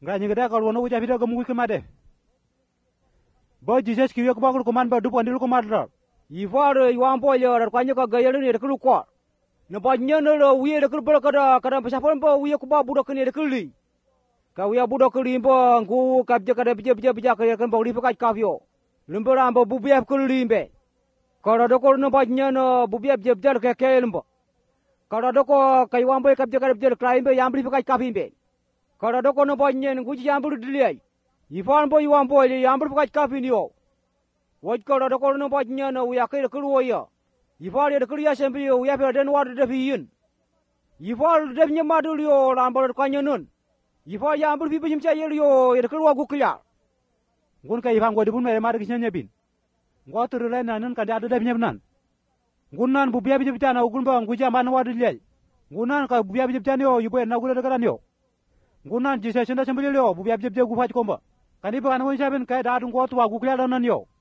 Ngani gada kalau wono uja video kamu kemade. Bo Jesus kiyo kubakul kuman ba dupo ndilu kumadra. Ifar yuan po le kwanya ka gaya ni reklu ko. Na ba nyana lo wiye reklu bra kada pesafon po wiye ku ba budak ni rekli. Ka wiye budak li po ngu kabja kada bija ka kan ba ri pa kafyo. Lumbara ba bubiya kulli be. Kada doko no ba nyana bubiya jebjar ka kelembo. Kada doko kai wan boy kabja kada bija klaim be yambri pa kafi be. Kada doko no ba nyana ngu jambru dilai. Ifan po yuan po le yambri pa kafi ni yo. Waj kada doko no ba nyana wiya ka reklu ya. Ifar ya reklu ya sembi yo wiya pa den wa de fiyin. Ifar de nyama dulio lambar kanya nun. Ifar yambri fi bim cha yelio reklu wa gukya. Ngun ka ifan go dibun me ma de kisnya bin. Ngo turu le nan kan da de nyebnan. Ngunan bu biya bijib tana ugun ba nguja man wa dilai. Ngunan ka biya bijib tana yo yubo na gule de kan yo. Ngunan jise senda sembi yo bu biya bijib gu fa komba. Kan iba kan won saben kai da dun go to wa gukya nan yo.